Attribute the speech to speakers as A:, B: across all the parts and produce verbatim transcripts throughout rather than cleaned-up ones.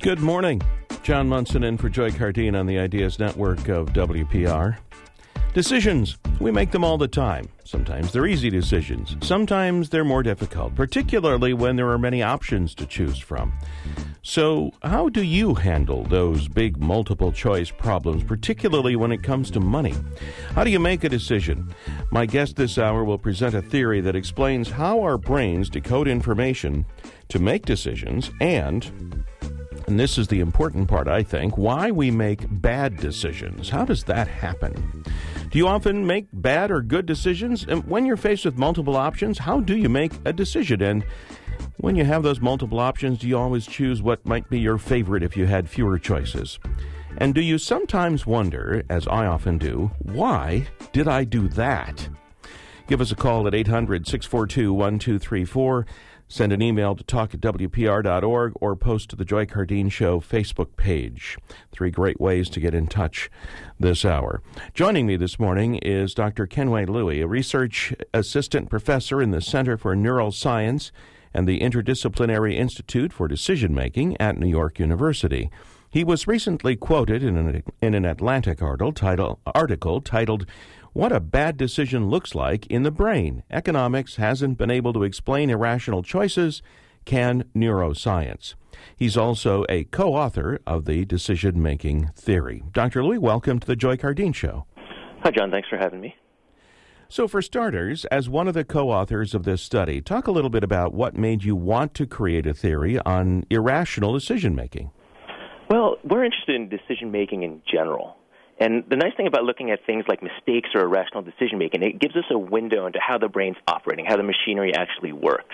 A: Good morning. John Munson in for Joy Cardine on the Ideas Network of W P R. Decisions. We make them all the time. Sometimes they're easy decisions. Sometimes they're more difficult, particularly when there are many options to choose from. So how do you handle those big multiple choice problems, particularly when it comes to money? How do you make a decision? My guest this hour will present a theory that explains how our brains decode information to make decisions and... And this is the important part, I think, why we make bad decisions. How does that happen? Do you often make bad or good decisions? And when you're faced with multiple options, how do you make a decision? And when you have those multiple options, do you always choose what might be your favorite if you had fewer choices? And do you sometimes wonder, as I often do, why did I do that? Give us a call at eight hundred, six four two, one two three four. Send an email to talk at W P R dot org or post to the Joy Cardine Show Facebook page. Three great ways to get in touch this hour. Joining me this morning is Doctor Kenway Louie, a research assistant professor in the Center for Neuroscience and the Interdisciplinary Institute for Decision Making at New York University. He was recently quoted in an, in an Atlantic article, title, article titled, "What a Bad Decision Looks Like in the Brain. Economics hasn't been able to explain irrational choices. Can neuroscience?" He's also a co-author of the decision-making theory. Doctor Louie, welcome to the Joy Cardine Show.
B: Hi, John. Thanks for having me.
A: So for starters, as one of the co-authors of this study, talk a little bit about what made you want to create a theory on irrational decision-making.
B: Well, we're interested in decision-making in general. And the nice thing about looking at things like mistakes or irrational decision-making, it gives us a window into how the brain's operating, how the machinery actually works.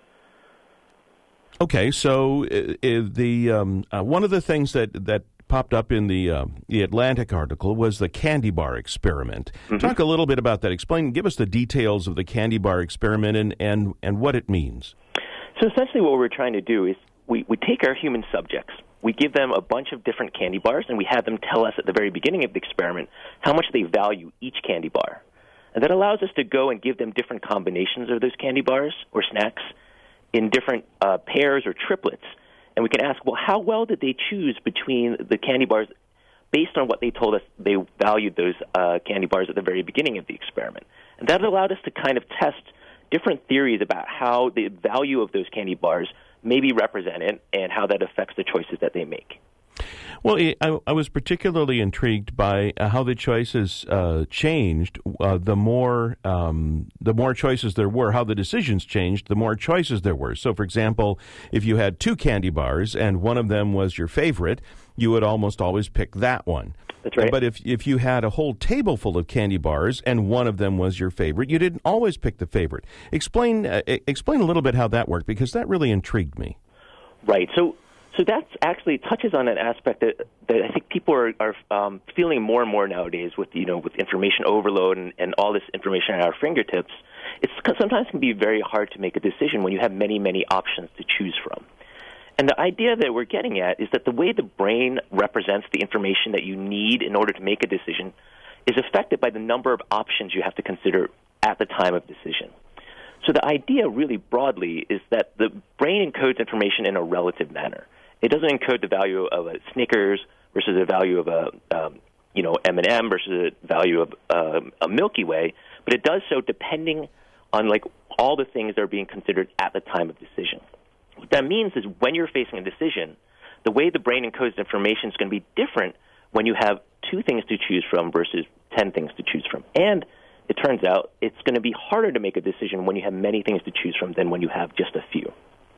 A: Okay, so uh, the um, uh, one of the things that, that popped up in the uh, the Atlantic article was the candy bar experiment. Mm-hmm. Talk a little bit about that. Explain, give us the details of the candy bar experiment and, and, and what it means.
B: So essentially what we're trying to do is we, we take our human subjects, we give them a bunch of different candy bars, and we have them tell us at the very beginning of the experiment how much they value each candy bar. And that allows us to go and give them different combinations of those candy bars or snacks in different uh, pairs or triplets. And we can ask, well, how well did they choose between the candy bars based on what they told us they valued those uh, candy bars at the very beginning of the experiment? And that allowed us to kind of test different theories about how the value of those candy bars may be represented and how that affects the choices that they make.
A: Well, I, I was particularly intrigued by uh, how the choices uh, changed. Uh, the more um, the more choices there were, how the decisions changed, the more choices there were. So, for example, if you had two candy bars and one of them was your favorite, you would almost always pick that one.
B: That's right.
A: But if if you had a whole table full of candy bars and one of them was your favorite, you didn't always pick the favorite. Explain uh, explain a little bit how that worked, because that really intrigued me.
B: Right. So so that actually touches on an aspect that, that I think people are, are um, feeling more and more nowadays with, you know, with information overload and, and all this information at our fingertips. It's sometimes can be very hard to make a decision when you have many, many options to choose from. And the idea that we're getting at is that the way the brain represents the information that you need in order to make a decision is affected by the number of options you have to consider at the time of decision. So the idea really broadly is that the brain encodes information in a relative manner. It doesn't encode the value of a Snickers versus the value of a um, you know M and M versus the value of um, a Milky Way, but it does so depending on like all the things that are being considered at the time of decision. What that means is when you're facing a decision, the way the brain encodes information is going to be different when you have two things to choose from versus ten things to choose from. And it turns out it's going to be harder to make a decision when you have many things to choose from than when you have just a few.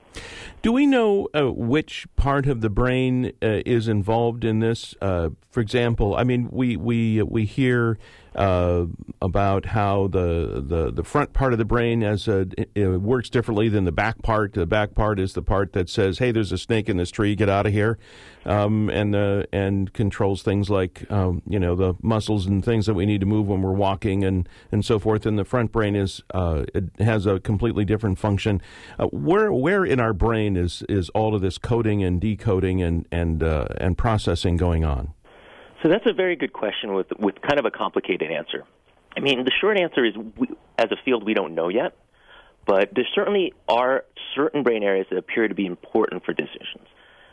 A: Do we know uh, which part of the brain uh, is involved in this? Uh, for example, I mean, we we we hear uh, about how the, the the front part of the brain as a, it works differently than the back part. The back part is the part that says, "Hey, there's a snake in this tree. Get out of here," um, and uh, and controls things like um, you know the muscles and things that we need to move when we're walking and, and so forth. And the front brain is uh, it has a completely different function. Uh, where where in our brain is is all of this coding and decoding and and uh, and processing going on?
B: So that's a very good question with with kind of a complicated answer. I mean, the short answer is, we, as a field, we don't know yet, but there certainly are certain brain areas that appear to be important for decisions.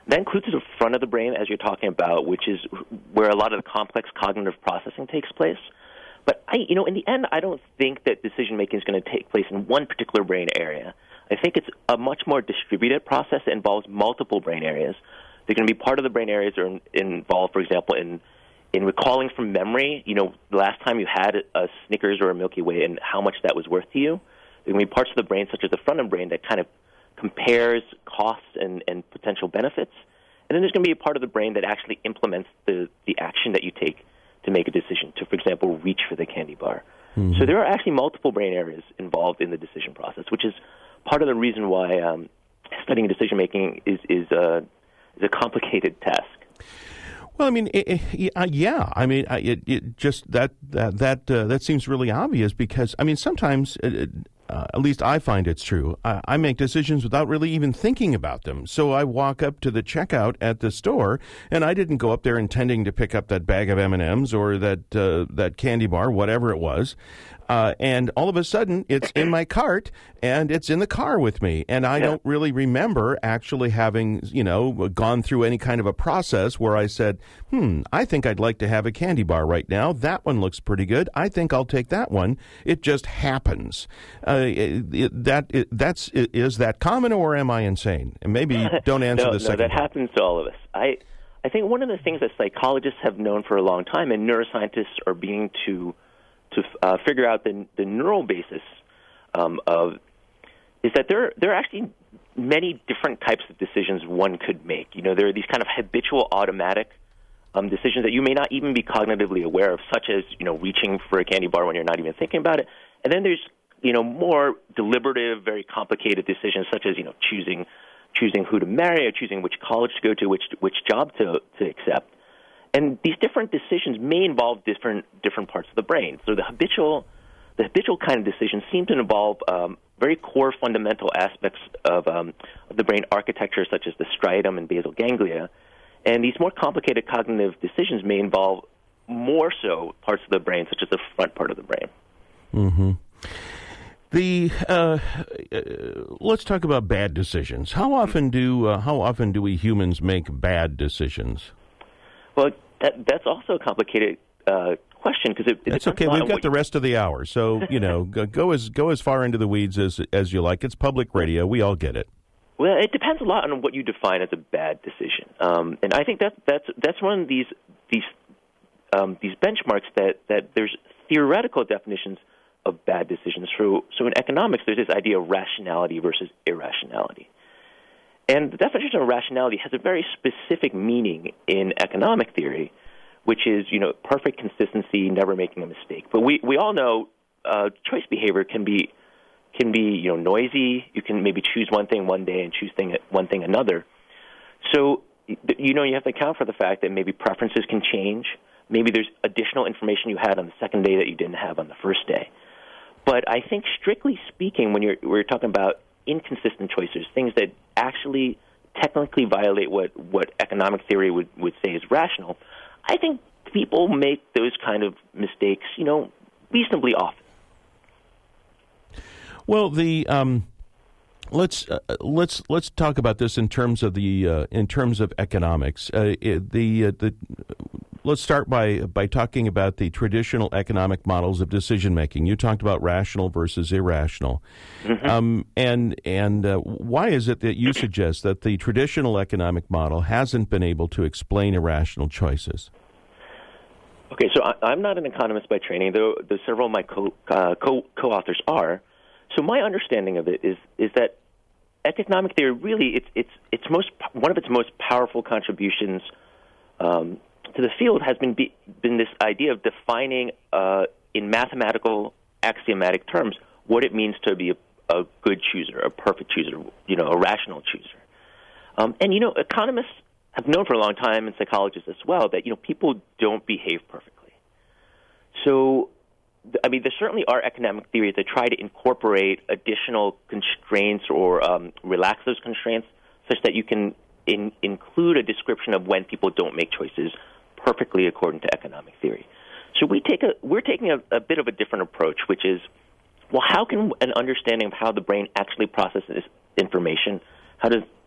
B: That includes the front of the brain, as you're talking about, which is where a lot of the complex cognitive processing takes place. But I, you know, in the end, I don't think that decision making is going to take place in one particular brain area. I think it's a much more distributed process that involves multiple brain areas. They're going to be part of the brain areas that are involved, for example, in in recalling from memory. You know, the last time you had a Snickers or a Milky Way, and how much that was worth to you. There are going to be parts of the brain, such as the front of the brain, that kind of compares costs and, and potential benefits. And then there's going to be a part of the brain that actually implements the, the action that you take to make a decision, to, for example, reach for the candy bar. Mm-hmm. So there are actually multiple brain areas involved in the decision process, which is part of the reason why um, studying decision-making is, is, uh, is a complicated task.
A: Well, I mean, it, it, uh, yeah. I mean, it, it just that that that uh, that seems really obvious because I mean, sometimes, uh, uh, at least I find it's true. I, I make decisions without really even thinking about them. So I walk up to the checkout at the store, and I didn't go up there intending to pick up that bag of M and M's or that uh, that candy bar, whatever it was. Uh, and all of a sudden, it's in my cart, and it's in the car with me. And I yeah. don't really remember actually having, you know, gone through any kind of a process where I said, hmm, I think I'd like to have a candy bar right now. That one looks pretty good. I think I'll take that one. It just happens. Uh, it, it, that it, that's it, is that common, or am I insane? And maybe don't answer
B: no,
A: the
B: no,
A: second
B: that
A: part.
B: happens to all of us. I, I think one of the things that psychologists have known for a long time, and neuroscientists are beginning to to uh, figure out the, the neural basis um, of, is that there there are actually many different types of decisions one could make. You know, there are these kind of habitual, automatic um, decisions that you may not even be cognitively aware of, such as, you know, reaching for a candy bar when you're not even thinking about it. And then there's, you know, more deliberative, very complicated decisions, such as, you know, choosing choosing who to marry or choosing which college to go to, which which job to to accept. And these different decisions may involve different different parts of the brain. So the habitual, the habitual kind of decisions seem to involve um, very core fundamental aspects of, um, of the brain architecture, such as the striatum and basal ganglia. And these more complicated cognitive decisions may involve more so parts of the brain, such as the front part of the brain.
A: Mm-hmm. The uh, uh, let's talk about bad decisions. How often do uh, how often do we humans make bad decisions?
B: Well, that, that's also a complicated uh, question because it, it
A: that's okay. We've got the rest of the hour, so you know, go, go as go as far into the weeds as as you like. It's public radio; we all get it.
B: Well, it depends a lot on what you define as a bad decision, um, and I think that that's that's one of these these um, these benchmarks that, that there's theoretical definitions of bad decisions. So, so in economics, there's this idea of rationality versus irrationality. And the definition of rationality has a very specific meaning in economic theory, which is, you know, perfect consistency, never making a mistake. But we, we all know uh, choice behavior can be, can be, you know, noisy. You can maybe choose one thing one day and choose thing, one thing another. So, you know, you have to account for the fact that maybe preferences can change. Maybe there's additional information you had on the second day that you didn't have on the first day. But I think, strictly speaking, when you're we're talking about inconsistent choices, things that actually technically violate what, what economic theory would, would say is rational, I think people make those kind of mistakes, you know, reasonably often.
A: Well, the um, let's uh, let's let's talk about this in terms of the uh, in terms of economics. Uh, the uh, the let's start by by talking about the traditional economic models of decision making. You talked about rational versus irrational, mm-hmm. um, and and uh, why is it that you suggest that the traditional economic model hasn't been able to explain irrational choices?
B: Okay, so I, I'm not an economist by training, though, though several of my co, uh, co co-authors are. So my understanding of it is is that economic theory really it's it's it's most one of its most powerful contributions um, to the field has been be, been this idea of defining uh, in mathematical axiomatic terms what it means to be a, a good chooser, a perfect chooser, you know, a rational chooser. Um, and you know, economists have known for a long time, and psychologists as well, that you know people don't behave perfectly. So, I mean, there certainly are economic theories that try to incorporate additional constraints or um, relax those constraints, such that you can in, include a description of when people don't make choices perfectly according to economic theory. So we take a we're taking a, a bit of a different approach, which is, well, how can an understanding of how the brain actually processes information, how does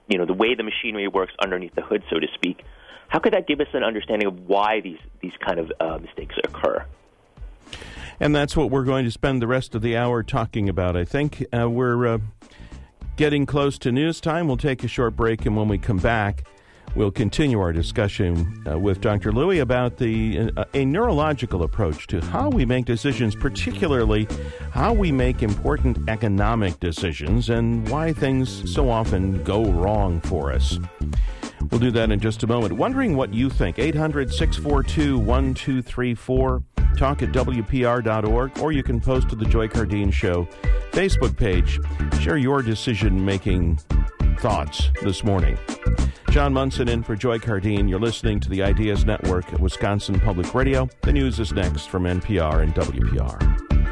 B: you know, the way the machinery works underneath the hood, so to speak. How could that give us an understanding of why these, these kind of uh, mistakes occur?
A: And that's what we're going to spend the rest of the hour talking about, I think. Uh, we're uh, getting close to news time. We'll take a short break, and when we come back, we'll continue our discussion uh, with Doctor Lui about the uh, a neurological approach to how we make decisions, particularly how we make important economic decisions and why things so often go wrong for us. We'll do that in just a moment. Wondering what you think. eight hundred, six four two, one two three four. Talk at W P R dot org, or you can post to the Joy Cardeen Show Facebook page. Share your decision-making thoughts this morning. John Munson in for Joy Cardeen. You're listening to the Ideas Network at Wisconsin Public Radio. The news is next from N P R and W P R.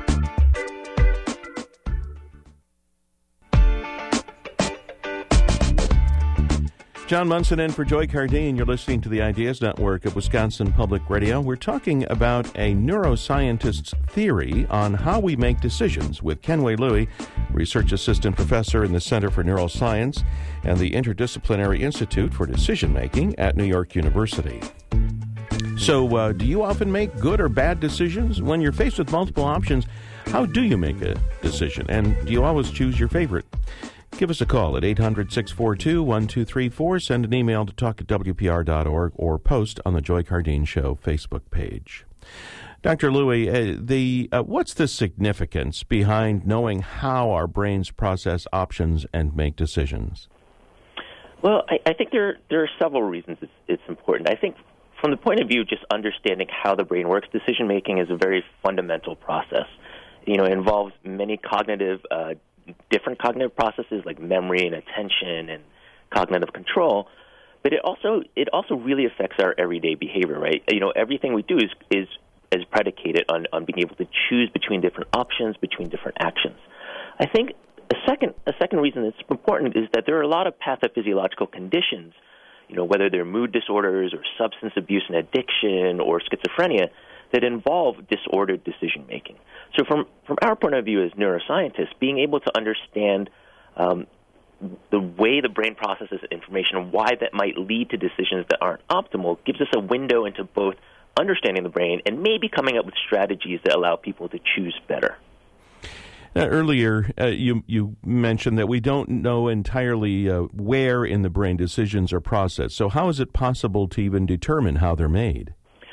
A: John Munson in for Joy Cardeen. You're listening to the Ideas Network at Wisconsin Public Radio. We're talking about a neuroscientist's theory on how we make decisions with Kenway Lui, Research Assistant Professor in the Center for Neuroscience and the Interdisciplinary Institute for Decision Making at New York University. So, uh, do you often make good or bad decisions? When you're faced with multiple options, how do you make a decision? And do you always choose your favorite? Give us a call at eight hundred, six four two, one two three four. Send an email to talk at W P R dot org or post on the Joy Cardeen Show Facebook page. Doctor Lui, uh, the uh, what's the significance behind knowing how our brains process options and make decisions?
B: Well, I, I think there there are several reasons it's, it's important. I think from the point of view of just understanding how the brain works, decision-making is a very fundamental process. You know, it involves many cognitive uh different cognitive processes like memory and attention and cognitive control, but it also it also really affects our everyday behavior, right? You know, everything we do is is is predicated on, on being able to choose between different options, between different actions. I think a second a second reason it's important is that there are a lot of pathophysiological conditions, you know, whether they're mood disorders or substance abuse and addiction or schizophrenia, that involve disordered decision-making. So from, from our point of view as neuroscientists, being able to understand um, the way the brain processes information and why that might lead to decisions that aren't optimal gives us a window into both understanding the brain and maybe coming up with strategies that allow people to choose better.
A: Now, earlier, uh, you, you mentioned that we don't know entirely uh, where in the brain decisions are processed. So how is it possible to even determine how they're made?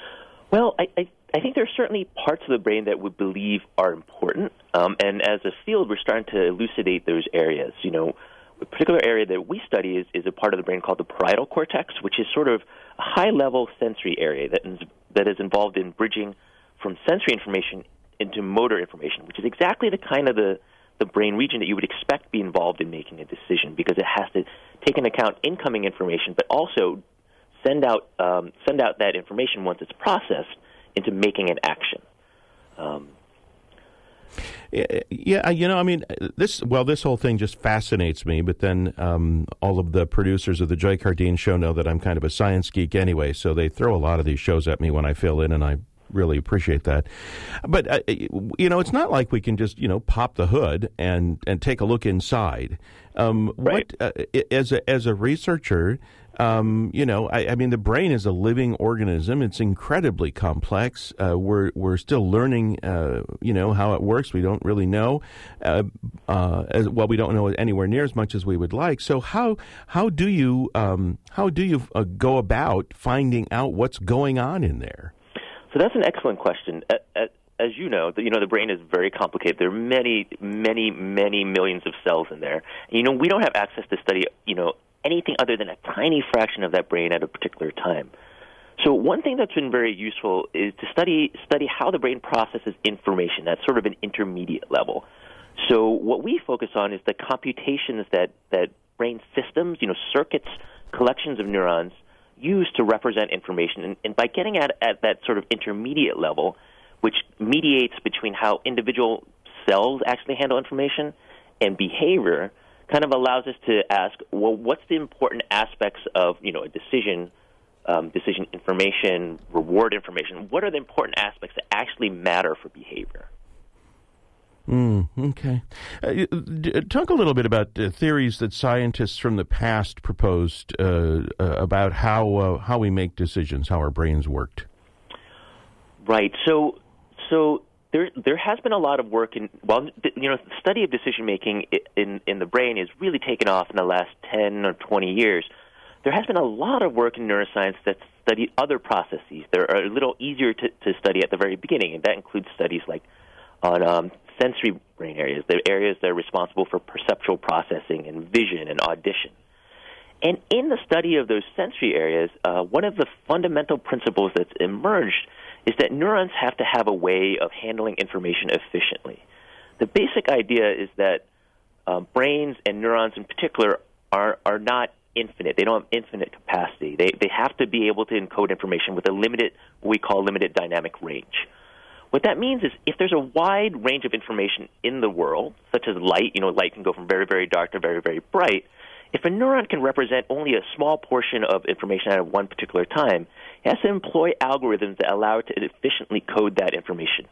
B: Well, I, I I think there are certainly parts of the brain that we believe are important, um, and as a field, we're starting to elucidate those areas. You know, a particular area that we study is, is a part of the brain called the parietal cortex, which is sort of a high-level sensory area that is, that is involved in bridging from sensory information into motor information, which is exactly the kind of the, the brain region that you would expect to be involved in making a decision, because it has to take into account incoming information, but also send out um, send out that information once it's processed into making an action. Um,
A: yeah, you know, I mean, this, well, this whole thing just fascinates me, but then um, all of the producers of the Joy Cardeen Show know that I'm kind of a science geek anyway, so they throw a lot of these shows at me when I fill in, and I really appreciate that. But, uh, you know, it's not like we can just, you know, pop the hood and, and take a look inside. Um,
B: right.
A: What, uh, as a, as a researcher, Um, you know, I, I mean, the brain is a living organism. It's incredibly complex. Uh, we're we're still learning, uh, you know, how it works. We don't really know. Uh, uh, as, well, we don't know anywhere near as much as we would like. So how how do you um, how do you uh, go about finding out what's going on in there?
B: So that's an excellent question. As you know, the, you know, the brain is very complicated. There are many, many, many millions of cells in there. And, you know, we don't have access to study, you know, anything other than a tiny fraction of that brain at a particular time. So one thing that's been very useful is to study study how the brain processes information at sort of an intermediate level. So what we focus on is the computations that, that brain systems, you know, circuits, collections of neurons, use to represent information. And, and by getting at, at that sort of intermediate level, which mediates between how individual cells actually handle information and behavior, kind of allows us to ask, well, what's the important aspects of, you know, a decision, um, decision information, reward information? What are the important aspects that actually matter for behavior?
A: Mm, okay. Uh, d- talk a little bit about uh, theories that scientists from the past proposed uh, uh, about how uh, how we make decisions, how our brains worked.
B: Right. So, so there there has been a lot of work in well, you know, the study of decision making in in the brain has really taken off in the last ten or twenty years. There has been a lot of work in neuroscience that studied other processes. They're a little easier to, to study at the very beginning, and that includes studies like on um, sensory brain areas, the areas that are responsible for perceptual processing and vision and audition. And in the study of those sensory areas, uh, one of the fundamental principles that's emerged is that neurons have to have a way of handling information efficiently. The basic idea is that uh, brains and neurons in particular are, are not infinite. They don't have infinite capacity. They, they have to be able to encode information with a limited, what we call limited dynamic range. What that means is if there's a wide range of information in the world, such as light, you know, light can go from very, very dark to very, very bright. If a neuron can represent only a small portion of information at one particular time, it has to employ algorithms that allow it to efficiently code that information.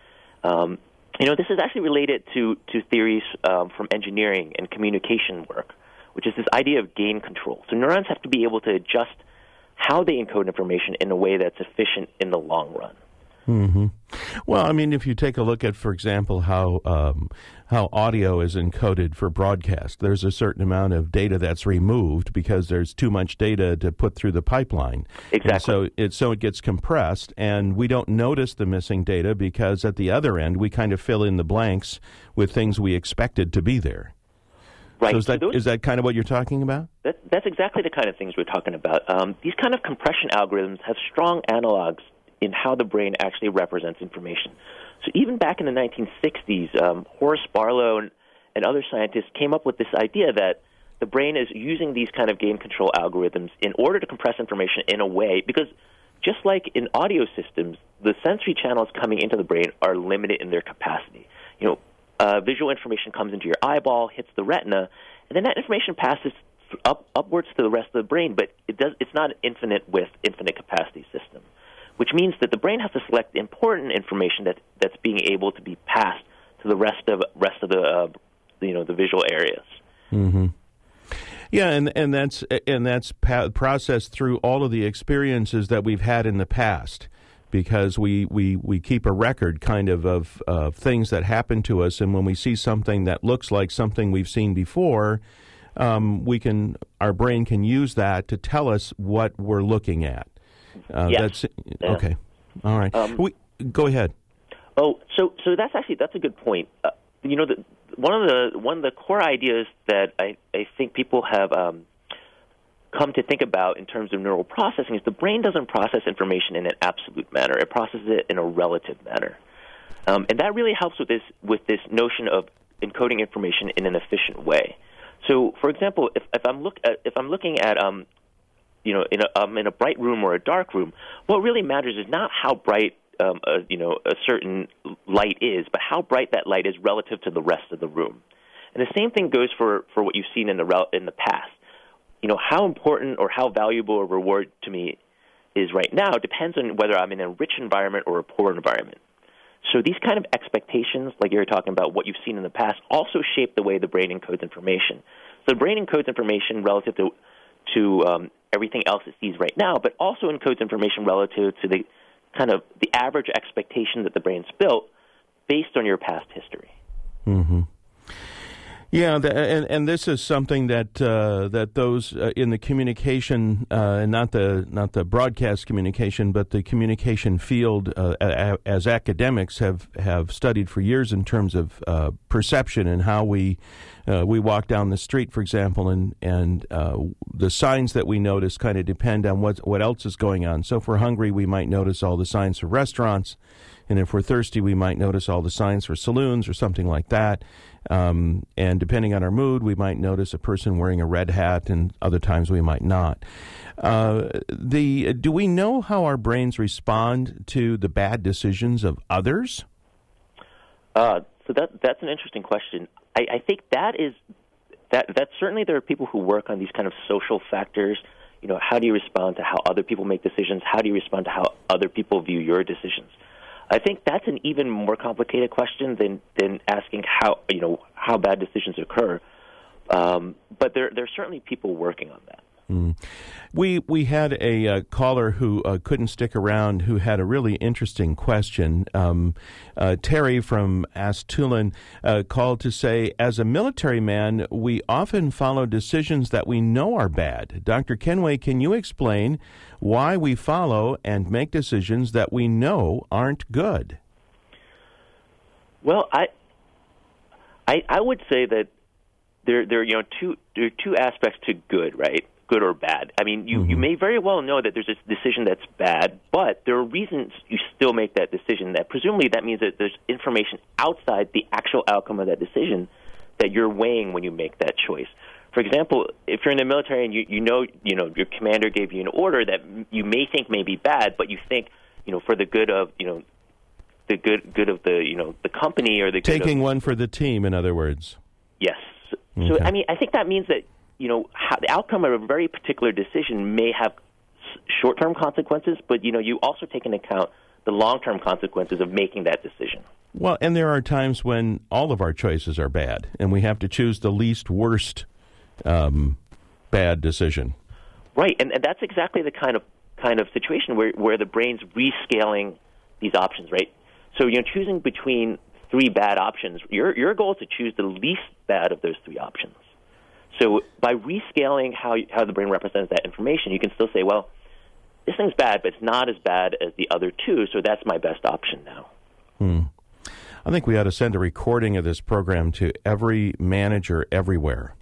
B: Um, you know, this is actually related to, to theories um, from engineering and communication work, which is this idea of gain control. So neurons have to be able to adjust how they encode information in a way that's efficient in the long run.
A: Mm-hmm. Well, I mean, if you take a look at, for example, how um, how audio is encoded for broadcast, there's a certain amount of data that's removed because there's too much data to put through the pipeline.
B: Exactly.
A: And so it so it gets compressed, and we don't notice the missing data because at the other end we kind of fill in the blanks with things we expected to be there.
B: Right.
A: So is that
B: so those,
A: is that kind of what you're talking about?
B: That, that's exactly the kind of things we're talking about. Um, these kind of compression algorithms have strong analogs in how the brain actually represents information. So even back in the nineteen sixties, um, Horace Barlow and, and other scientists came up with this idea that the brain is using these kind of gain control algorithms in order to compress information in a way, because just like in audio systems, the sensory channels coming into the brain are limited in their capacity. You know, uh, visual information comes into your eyeball, hits the retina, and then that information passes up upwards to the rest of the brain, but it does, it's not an infinite width, infinite capacity system, which means that the brain has to select important information that that's being able to be passed to the rest of rest of the uh, you know the visual areas.
A: Mm-hmm. Yeah, and and that's and that's pa- processed through all of the experiences that we've had in the past, because we, we, we keep a record kind of of uh, things that happen to us, and when we see something that looks like something we've seen before, um, we can our brain can use that to tell us what we're looking at. Uh,
B: yes.
A: That's
B: yeah.
A: okay. All right.
B: Um,
A: we, go ahead.
B: Oh, so so that's actually that's a good point. Uh, you know, the, one of the one of the core ideas that I, I think people have um, come to think about in terms of neural processing is the brain doesn't process information in an absolute manner; it processes it in a relative manner, um, and that really helps with this with this notion of encoding information in an efficient way. So, for example, if, if I'm look at, if I'm looking at um, you know, in a, um, in a bright room or a dark room, what really matters is not how bright, um, a, you know, a certain light is, but how bright that light is relative to the rest of the room. And the same thing goes for, for what you've seen in the rel- in the past. You know, how important or how valuable a reward to me is right now depends on whether I'm in a rich environment or a poor environment. So these kind of expectations, like you're talking about what you've seen in the past, also shape the way the brain encodes information. So the brain encodes information relative to to um, everything else it sees right now, but also encodes information relative to the kind of the average expectation that the brain's built based on your past history.
A: Mm-hmm. Yeah, the, and and this is something that uh, that those uh, in the communication, uh, not the not the broadcast communication, but the communication field, uh, a, as academics have, have studied for years in terms of uh, perception and how we uh, we walk down the street, for example, and and uh, the signs that we notice kind of depend on what what else is going on. So if we're hungry, we might notice all the signs for restaurants, and if we're thirsty, we might notice all the signs for saloons or something like that. Um, and depending on our mood, we might notice a person wearing a red hat, and other times we might not. Uh, the do we know how our brains respond to the bad decisions of others?
B: Uh, so that that's an interesting question. I, I think that is that that certainly there are people who work on these kind of social factors. You know, how do you respond to how other people make decisions? How do you respond to how other people view your decisions? I think that's an even more complicated question than, than asking how you know how bad decisions occur. Um, but there there are certainly people working on that.
A: Mm. We we had a uh, caller who uh, couldn't stick around who had a really interesting question. Um, uh, Terry from Astulin uh, called to say, as a military man, we often follow decisions that we know are bad. Doctor Kenway, can you explain why we follow and make decisions that we know aren't good?
B: Well, I I, I would say that there there are you know two there are two aspects to good, right? Good or bad. I mean, you, mm-hmm. you may very well know that there's a decision that's bad, but there are reasons you still make that decision. That presumably that means that there's information outside the actual outcome of that decision that you're weighing when you make that choice. For example, if you're in the military and you, you know you know your commander gave you an order that you may think may be bad, but you think you know for the good of you know the good good of the you know the company or the good
A: taking
B: of,
A: one for the team, in other words.
B: Yes.
A: Okay.
B: So I mean, I think that means that. You know, how, the outcome of a very particular decision may have s- short-term consequences, but, you know, you also take into account the long-term consequences of making that decision.
A: Well, and there are times when all of our choices are bad, and we have to choose the least worst um, bad decision.
B: Right, and, and that's exactly the kind of kind of situation where, where the brain's rescaling these options, right? So, you know, choosing between three bad options, your your goal is to choose the least bad of those three options. So by rescaling how how the brain represents that information, you can still say, well, this thing's bad, but it's not as bad as the other two, so that's my best option now.
A: Hmm. I think we ought to send a recording of this program to every manager everywhere.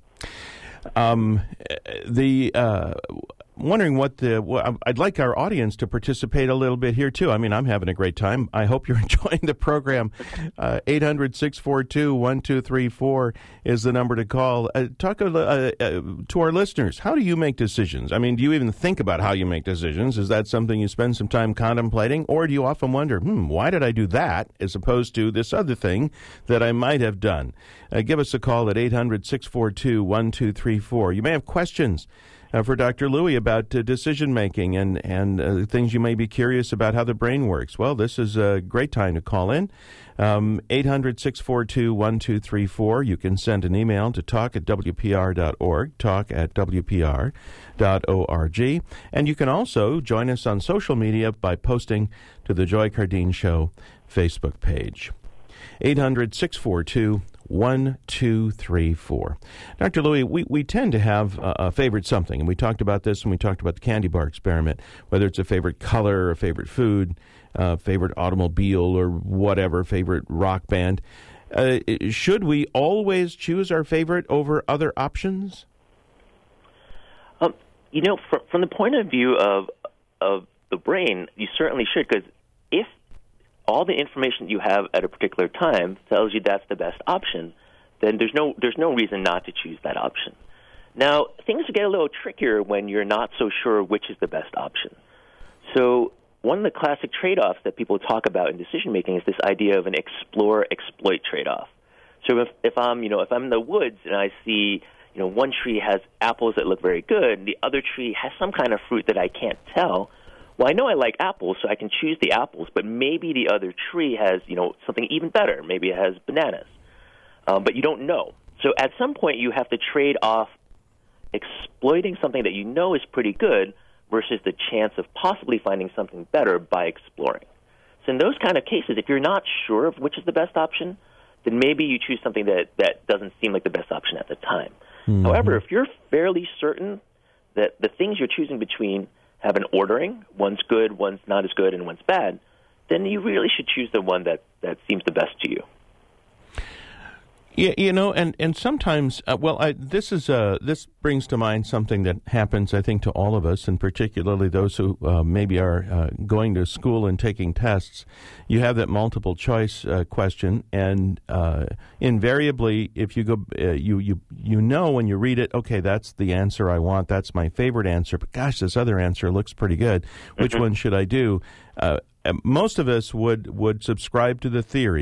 A: Um, the uh, wondering what the well, I'd like our audience to participate a little bit here too. I mean, I'm having a great time. I hope you're enjoying the program. Uh, eight hundred, six four two, one two three four is the number to call. Uh, talk uh, uh, to our listeners. How do you make decisions? I mean, do you even think about how you make decisions? Is that something you spend some time contemplating, or do you often wonder, hmm, why did I do that as opposed to this other thing that I might have done? Uh, give us a call at eight hundred, six four two, one two three four. You may have questions Uh, for Doctor Louie about uh, decision-making and, and uh, things you may be curious about how the brain works. Well, this is a great time to call in. Um, eight hundred, six four two, one two three four. You can send an email to talk at w p r dot org, talk at w p r dot org. And you can also join us on social media by posting to the Joy Cardeen Show Facebook page. eight hundred, six four two, one two three four. Doctor Louie, we, we tend to have a, a favorite something, and we talked about this when we talked about the candy bar experiment, whether it's a favorite color, a favorite food, uh, favorite automobile, or whatever, favorite rock band. Uh, should we always choose our favorite over other options?
B: Um, you know, from, from the point of view of of the brain, you certainly should, because if all the information you have at a particular time tells you that's the best option, then there's no there's no reason not to choose that option. Now, things get a little trickier when you're not so sure which is the best option. So one of the classic trade-offs that people talk about in decision-making is this idea of an explore-exploit trade-off. So if, if I'm, you know, if I'm in the woods and I see, you know, one tree has apples that look very good and the other tree has some kind of fruit that I can't tell, well, I know I like apples, so I can choose the apples, but maybe the other tree has, you know, something even better. Maybe it has bananas. Um, but you don't know. So at some point you have to trade off exploiting something that you know is pretty good versus the chance of possibly finding something better by exploring. So in those kind of cases, if you're not sure of which is the best option, then maybe you choose something that, that doesn't seem like the best option at the time. Mm-hmm. However, if you're fairly certain that the things you're choosing between have an ordering, one's good, one's not as good, and one's bad, then you really should choose the one that, that seems the best to you.
A: Yeah, you know, and, and sometimes, uh, well, I, this is uh, this brings to mind something that happens, I think, to all of us, and particularly those who uh, maybe are uh, going to school and taking tests. You have that multiple choice uh, question, and uh, invariably, if you go, uh, you you you know when you read it, okay, that's the answer I want, that's my favorite answer. But gosh, this other answer looks pretty good. Which mm-hmm. one should I do? Uh, most of us would would subscribe to the theory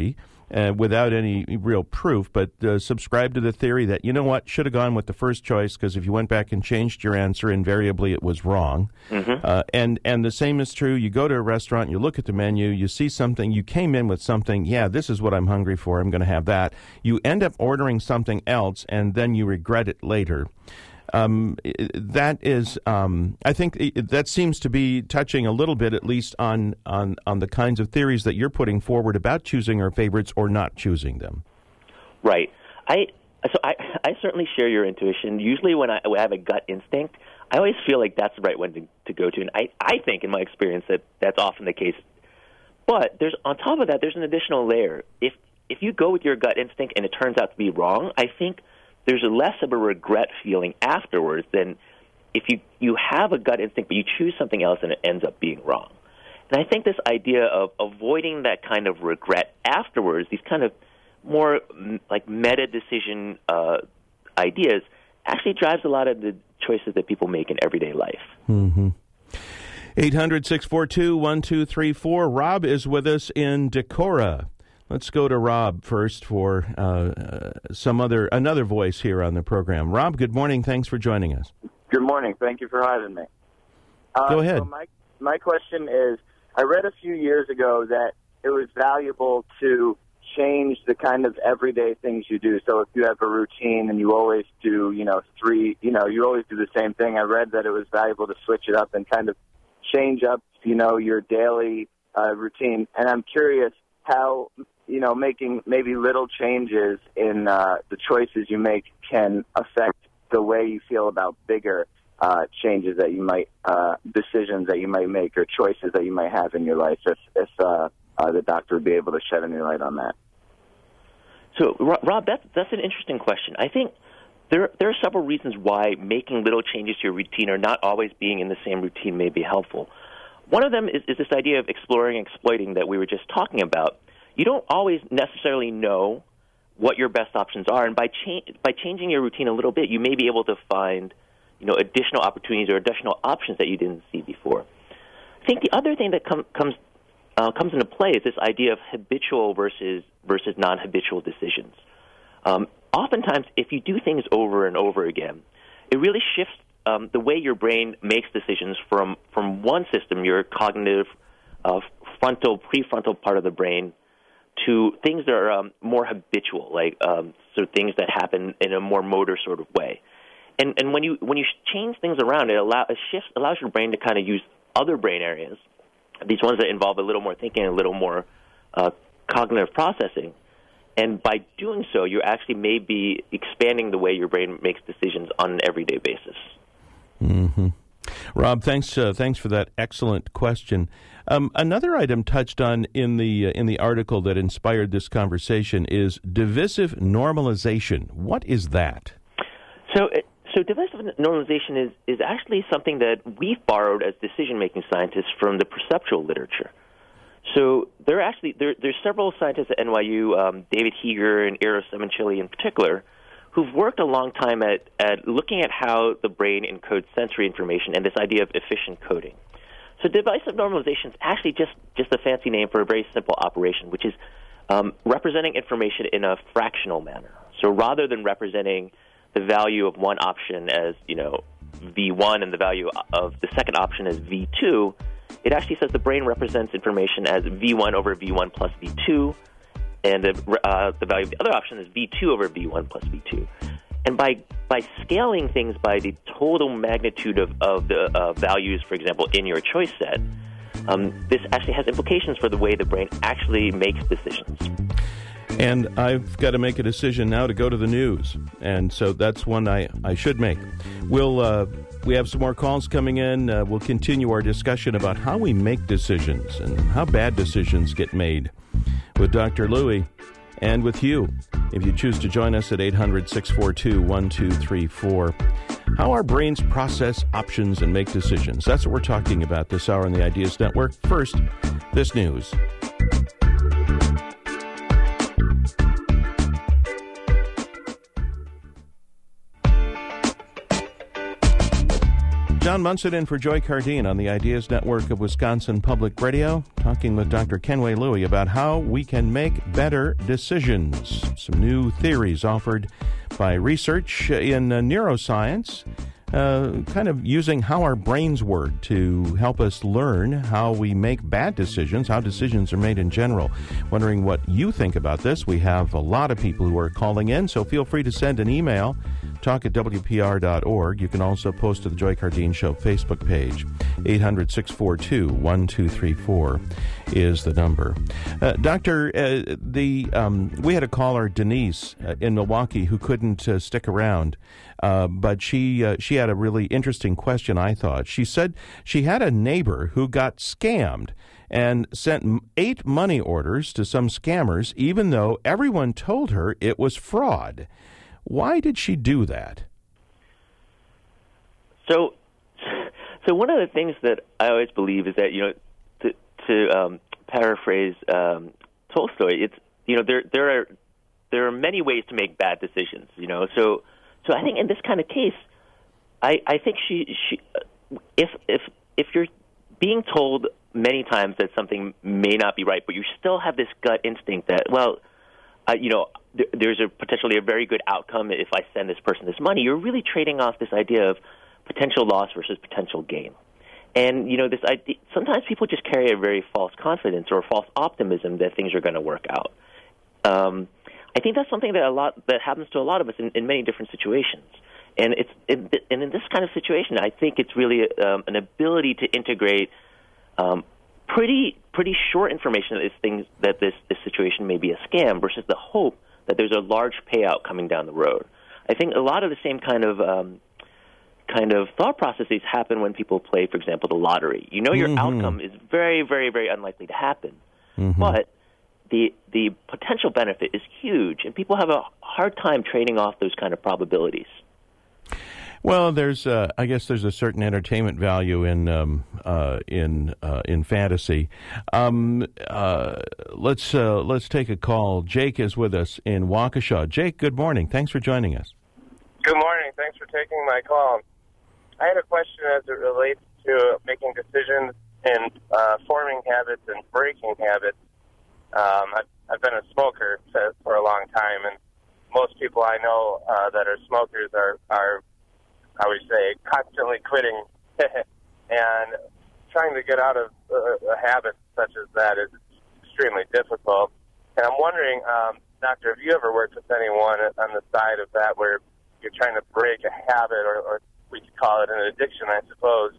A: uh, without any real proof, but uh, subscribe to the theory that, you know what, should have gone with the first choice because if you went back and changed your answer, invariably it was wrong. Mm-hmm. Uh, and, and the same is true. You go to a restaurant, you look at the menu, you see something, you came in with something, yeah, this is what I'm hungry for, I'm going to have that. You end up ordering something else, and then you regret it later. Um, that is, um, I think it, that seems to be touching a little bit, at least on, on, on the kinds of theories that you're putting forward about choosing our favorites or not choosing them.
B: Right. I so I, I certainly share your intuition. Usually when I, when I have a gut instinct, I always feel like that's the right one to, to go to. And I, I think, in my experience, that that's often the case. But there's on top of that, there's an additional layer. If if you go with your gut instinct and it turns out to be wrong, I think there's a less of a regret feeling afterwards than if you, you have a gut instinct but you choose something else and it ends up being wrong. And I think this idea of avoiding that kind of regret afterwards, these kind of more m- like meta decision uh, ideas, actually drives a lot of the choices that people make in everyday life.
A: Mm-hmm. eight hundred, six four two, one two three four. Rob is with us in Decorah. Let's go to Rob first for uh, uh, some other another voice here on the program. Rob, good morning. Thanks for joining us.
C: Good morning. Thank you for having me. Uh,
A: go ahead.
C: So my my question is, I read a few years ago that it was valuable to change the kind of everyday things you do. So if you have a routine and you always do, you know, three, you know, you always do the same thing. I read that it was valuable to switch it up and kind of change up, you know, your daily uh, routine. And I'm curious how, you know, making maybe little changes in uh, the choices you make can affect the way you feel about bigger uh, changes that you might, uh, decisions that you might make or choices that you might have in your life, if, if uh, uh, the doctor would be able to shed any light on that.
B: So, Rob, that's, that's an interesting question. I think there, there are several reasons why making little changes to your routine or not always being in the same routine may be helpful. One of them is, is this idea of exploring and exploiting that we were just talking about. You don't always necessarily know what your best options are, and by cha- by changing your routine a little bit, you may be able to find, you know, additional opportunities or additional options that you didn't see before. I think the other thing that com- comes uh, comes into play is this idea of habitual versus versus non-habitual decisions. Um, oftentimes, if you do things over and over again, it really shifts um, the way your brain makes decisions from from one system, your cognitive uh, frontal prefrontal part of the brain, to things that are um, more habitual, like um, so things that happen in a more motor sort of way. And and when you when you change things around, it allow it shifts allows your brain to kind of use other brain areas, these ones that involve a little more thinking, a little more uh, cognitive processing. And by doing so, you actually may be expanding the way your brain makes decisions on an everyday basis.
A: Mm-hmm. Rob, thanks. Uh, thanks for that excellent question. Um, another item touched on in the uh, in the article that inspired this conversation is divisive normalization. What is that?
B: So, so divisive normalization is is actually something that we've borrowed as decision-making scientists from the perceptual literature. So there are actually there there's several scientists at N Y U, um, David Heeger and Eero Semencheli in particular, who've worked a long time at, at looking at how the brain encodes sensory information and this idea of efficient coding. So divisive normalization is actually just, just a fancy name for a very simple operation, which is um, representing information in a fractional manner. So rather than representing the value of one option as, you know, V one and the value of the second option as V two, it actually says the brain represents information as V one over V one plus V two, and the, uh, the value of the other option is V two over V one plus V two. And by by scaling things by the total magnitude of, of the uh, values, for example, in your choice set, um, this actually has implications for the way the brain actually makes decisions.
A: And I've got to make a decision now to go to the news, and so that's one I, I should make. We'll uh, we have some more calls coming in. Uh, we'll continue our discussion about how we make decisions and how bad decisions get made with Doctor Louie and with you, if you choose to join us at eight hundred, six four two, one two three four. How our brains process options and make decisions. That's what we're talking about this hour on the Ideas Network. First, this news. John Munson in for Joy Cardine on the Ideas Network of Wisconsin Public Radio, talking with Doctor Kenway Louie about how we can make better decisions. Some new theories offered by research in uh, neuroscience, uh, kind of using how our brains work to help us learn how we make bad decisions, how decisions are made in general. Wondering what you think about this. We have a lot of people who are calling in, so feel free to send an email. Talk at W P R dot org. You can also post to the Joy Cardine Show Facebook page. eight hundred, six four two, one two three four is the number. Uh, doctor, uh, the um, we had a caller, Denise, uh, in Milwaukee, who couldn't uh, stick around, uh, but she uh, she had a really interesting question, I thought. She said she had a neighbor who got scammed and sent eight money orders to some scammers, even though everyone told her it was fraud. Why did she do that?
B: So, so one of the things that I always believe is that, you know, to, to um, paraphrase um, Tolstoy, it's, you know, there there are there are many ways to make bad decisions. You know, so so I think in this kind of case, I I think she she if if if you're being told many times that something may not be right, but you still have this gut instinct that, well, uh, you know. There's a potentially a very good outcome if I send this person this money. You're really trading off this idea of potential loss versus potential gain. And, you know, this idea, sometimes people just carry a very false confidence or false optimism that things are going to work out. Um, I think that's something that a lot that happens to a lot of us in, in many different situations. And it's in, and in this kind of situation, I think it's really um, an ability to integrate um, pretty pretty short information that is things that this, this situation may be a scam versus the hope that there's a large payout coming down the road. I think a lot of the same kind of um, kind of thought processes happen when people play, for example, the lottery. You know your mm-hmm. outcome is very, very, very unlikely to happen, mm-hmm. but the the potential benefit is huge, and people have a hard time trading off those kind of probabilities.
A: Well, there's, uh, I guess, there's a certain entertainment value in um, uh, in uh, in fantasy. Um, uh, let's uh, let's take a call. Jake is with us in Waukesha. Jake, good morning. Thanks for joining us.
D: Good morning. Thanks for taking my call. I had a question as it relates to making decisions and uh, forming habits and breaking habits. Um, I've, I've been a smoker for a long time, and most people I know uh, that are smokers are are I would say, constantly quitting and trying to get out of uh, a habit such as that is extremely difficult. And I'm wondering, um, Doctor, have you ever worked with anyone on the side of that where you're trying to break a habit, or, or we could call it an addiction, I suppose?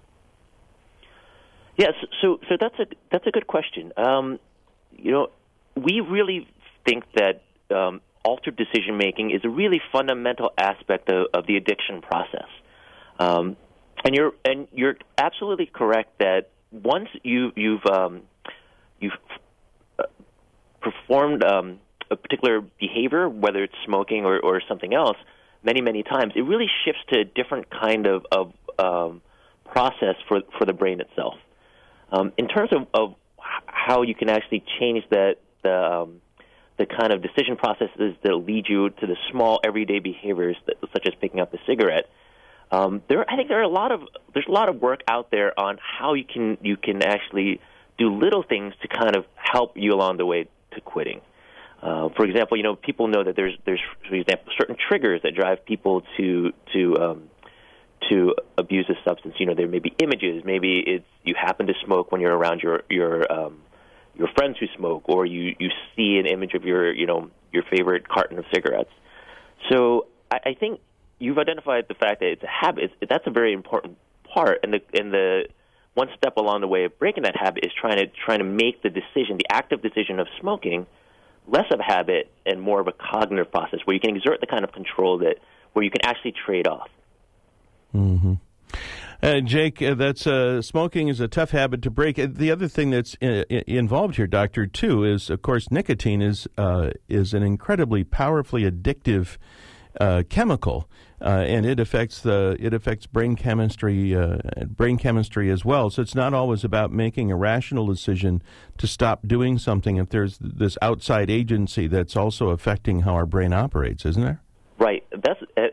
B: Yes, so so that's a that's a good question. Um, you know, we really think that um, altered decision-making is a really fundamental aspect of, of the addiction process. Um, and you're and you're absolutely correct that once you, you've um, you've uh, performed um, a particular behavior, whether it's smoking or, or something else, many, many times, it really shifts to a different kind of, of um, process for, for the brain itself. Um, in terms of, of how you can actually change that the um, the kind of decision processes that lead you to the small everyday behaviors that, such as picking up a cigarette. Um, there, I think there are a lot of there's a lot of work out there on how you can you can actually do little things to kind of help you along the way to quitting. Uh, for example, you know people know that there's there's for example certain triggers that drive people to to um, to abuse a substance. You know there may be images, maybe it's you happen to smoke when you're around your your um, your friends who smoke, or you, you see an image of your, you know, your favorite carton of cigarettes. So I, I think you've identified the fact that it's a habit. It's, that's a very important part, and the and the one step along the way of breaking that habit is trying to trying to make the decision, the active decision of smoking, less of a habit and more of a cognitive process where you can exert the kind of control that where you can actually trade off.
A: Mm-hmm. Uh, Jake, uh, that's uh, smoking is a tough habit to break. Uh, the other thing that's uh, involved here, Doctor, too, is of course nicotine is uh, is an incredibly powerfully addictive uh, chemical, uh, and it affects the it affects brain chemistry uh, brain chemistry as well. So it's not always about making a rational decision to stop doing something. If there's this outside agency that's also affecting how our brain operates, isn't there?
B: Right. That's and that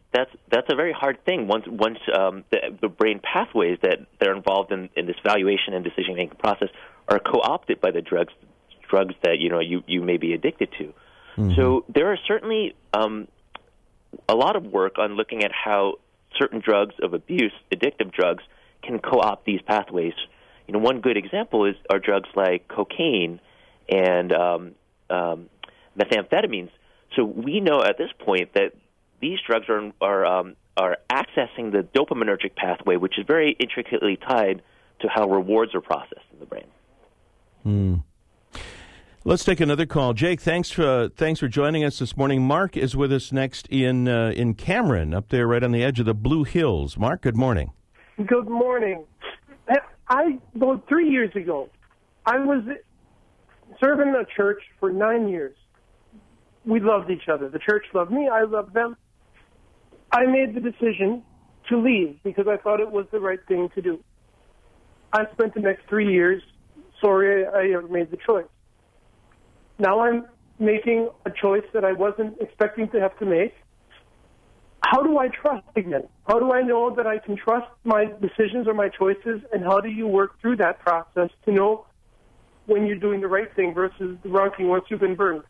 B: that's that's a very hard thing. Once once um, the, the brain pathways that, that are involved in, in this valuation and decision making process are co-opted by the drugs drugs that you know you, you may be addicted to. Mm-hmm. So there are certainly um, a lot of work on looking at how certain drugs of abuse, addictive drugs, can co-opt these pathways. You know, one good example is are drugs like cocaine and um, um, methamphetamines. So we know at this point that these drugs are are um, are accessing the dopaminergic pathway, which is very intricately tied to how rewards are processed in the brain.
A: Hmm. Let's take another call. Jake, thanks for uh, thanks for joining us this morning. Mark is with us next in uh, in Cameron, up there right on the edge of the Blue Hills. Mark, good morning.
E: Good morning. I, about three years ago, I was serving a church for nine years. We loved each other. The church loved me. I loved them. I made the decision to leave because I thought it was the right thing to do. I spent the next three years sorry I ever made the choice. Now I'm making a choice that I wasn't expecting to have to make. How do I trust again? How do I know that I can trust my decisions or my choices, and how do you work through that process to know when you're doing the right thing versus the wrong thing once you've been burned?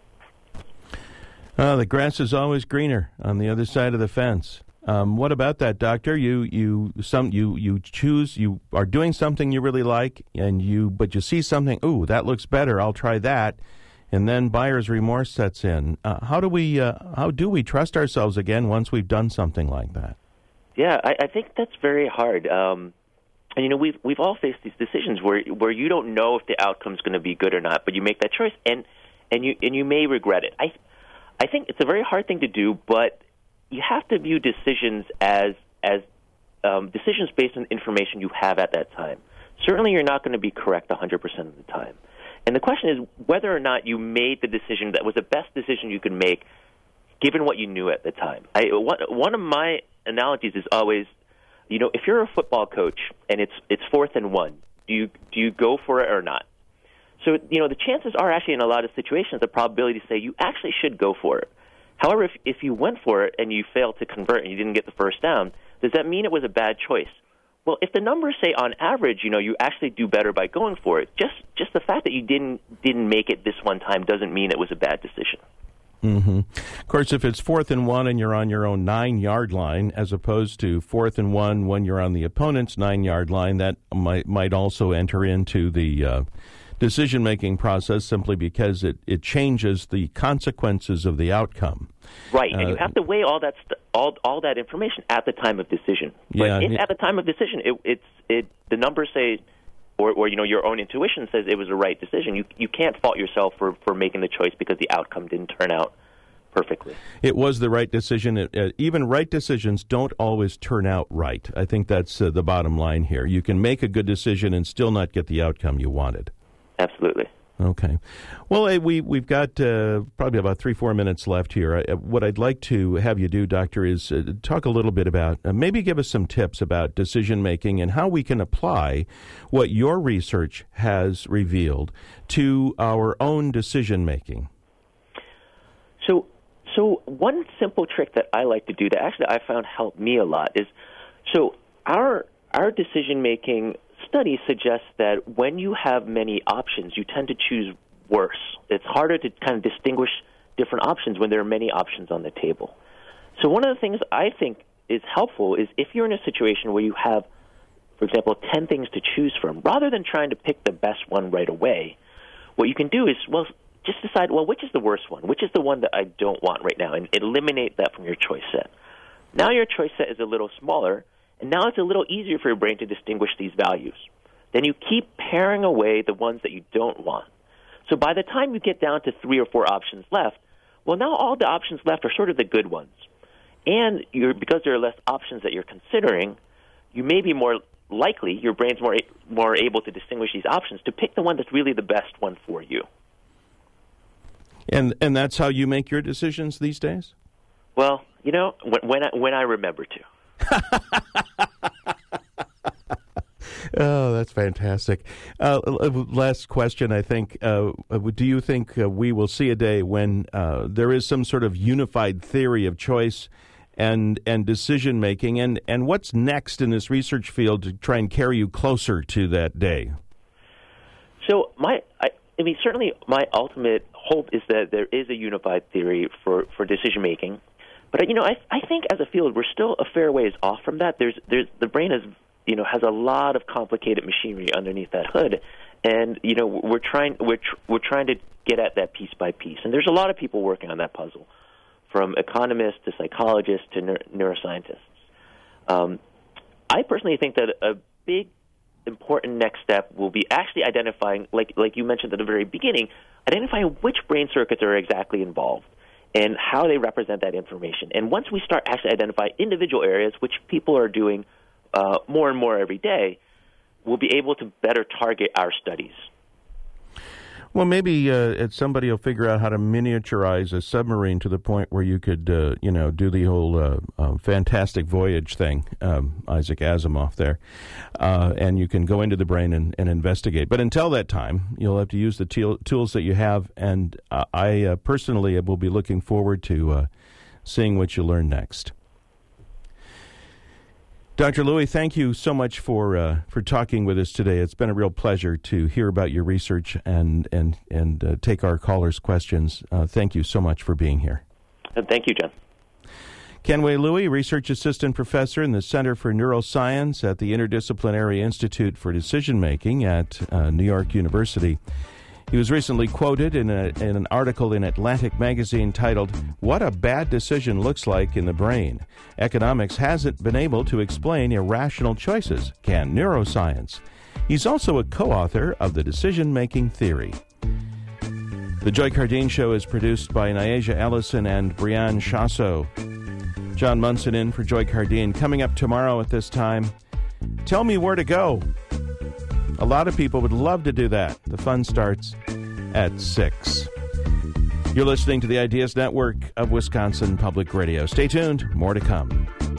A: Uh, the grass is always greener on the other side of the fence. Um, what about that, doctor? You you some you you choose you are doing something you really like, and you but you see something. Ooh, that looks better. I'll try that, and then buyer's remorse sets in. Uh, how do we uh, how do we trust ourselves again once we've done something like that?
B: Yeah, I, I think that's very hard. Um, and you know, we've we've all faced these decisions where where you don't know if the outcome's going to be good or not, but you make that choice, and and you and you may regret it. I I think it's a very hard thing to do, but you have to view decisions as as um, decisions based on information you have at that time. Certainly, you're not going to be correct one hundred percent of the time. And the question is whether or not you made the decision that was the best decision you could make, given what you knew at the time. I, one, one of my analogies is always, you know, if you're a football coach and it's it's fourth and one, do you do you go for it or not? So, you know, the chances are actually in a lot of situations, the probability to say you actually should go for it. However, if, if you went for it and you failed to convert and you didn't get the first down, does that mean it was a bad choice? Well, if the numbers say on average, you know, you actually do better by going for it, just just the fact that you didn't didn't make it this one time doesn't mean it was a bad decision.
A: Mm-hmm. Of course, if it's fourth and one and you're on your own nine-yard line, as opposed to fourth and one when you're on the opponent's nine-yard line, that might might also enter into the uh, decision-making process simply because it, it changes the consequences of the outcome.
B: Right, and
A: uh,
B: you have to weigh all that st- all all that information at the time of decision. But
A: yeah,
B: if
A: yeah.
B: at the time of decision, it, it's it the numbers say, or, or you know, your own intuition says it was the right decision. You you can't fault yourself for, for making the choice because the outcome didn't turn out perfectly.
A: It was the right decision. It, uh, even right decisions don't always turn out right. I think that's uh, the bottom line here. You can make a good decision and still not get the outcome you wanted.
B: Absolutely.
A: Okay. Well, uh, we, we've got uh, probably about three, four minutes left here. Uh, what I'd like to have you do, Doctor, is uh, talk a little bit about, uh, maybe give us some tips about decision-making and how we can apply what your research has revealed to our own decision-making.
B: So, so one simple trick that I like to do that actually I found helped me a lot is, so our our decision-making study suggests that when you have many options, you tend to choose worse. It's harder to kind of distinguish different options when there are many options on the table. So one of the things I think is helpful is if you're in a situation where you have, for example, ten things to choose from, rather than trying to pick the best one right away, what you can do is, well, just decide, well, which is the worst one? Which is the one that I don't want right now? And eliminate that from your choice set. Now your choice set is a little smaller, and now it's a little easier for your brain to distinguish these values. Then you keep paring away the ones that you don't want. So by the time you get down to three or four options left, well, now all the options left are sort of the good ones. And you're, because there are less options that you're considering, you may be more likely, your brain's more more able to distinguish these options, to pick the one that's really the best one for you.
A: And and that's how you make your decisions these days?
B: Well, you know, when, when I, when I remember to.
A: Oh, that's fantastic. Uh, last question, I think. Uh, do you think uh, we will see a day when uh, there is some sort of unified theory of choice and and decision making, and, and what's next in this research field to try and carry you closer to that day?
B: So my, I, I mean, certainly my ultimate hope is that there is a unified theory for, for decision making. But you know, I I think as a field we're still a fair ways off from that. There's there's the brain is you know has a lot of complicated machinery underneath that hood, and you know we're trying we're tr- we're trying to get at that piece by piece. And there's a lot of people working on that puzzle, from economists to psychologists to neur- neuroscientists. Um, I personally think that a big important next step will be actually identifying, like like you mentioned at the very beginning, identifying which brain circuits are exactly involved and how they represent that information. And once we start actually identifying individual areas, which people are doing uh, more and more every day, we'll be able to better target our studies.
A: Well, maybe uh, somebody will figure out how to miniaturize a submarine to the point where you could, uh, you know, do the whole uh, uh, Fantastic Voyage thing, um, Isaac Asimov there, uh, and you can go into the brain and, and investigate. But until that time, you'll have to use the te- tools that you have, and uh, I uh, personally will be looking forward to uh, seeing what you learn next. Doctor Lui, thank you so much for uh, for talking with us today. It's been a real pleasure to hear about your research and and and uh, take our callers' questions. Uh, thank you so much for being here.
B: And thank you, John.
A: Kenway Lui, Research Assistant Professor in the Center for Neuroscience at the Interdisciplinary Institute for Decision Making at uh, New York University. He was recently quoted in, a, in an article in Atlantic Magazine titled, "What a Bad Decision Looks Like in the Brain. Economics hasn't been able to explain irrational choices. Can neuroscience?" He's also a co-author of the Decision-Making Theory. The Joy Cardeen Show is produced by Nyaja Ellison and Brianne Chasso. John Munson in for Joy Cardeen. Coming up tomorrow at this time, tell me where to go. A lot of people would love to do that. The fun starts at six. You're listening to the Ideas Network of Wisconsin Public Radio. Stay tuned. More to come.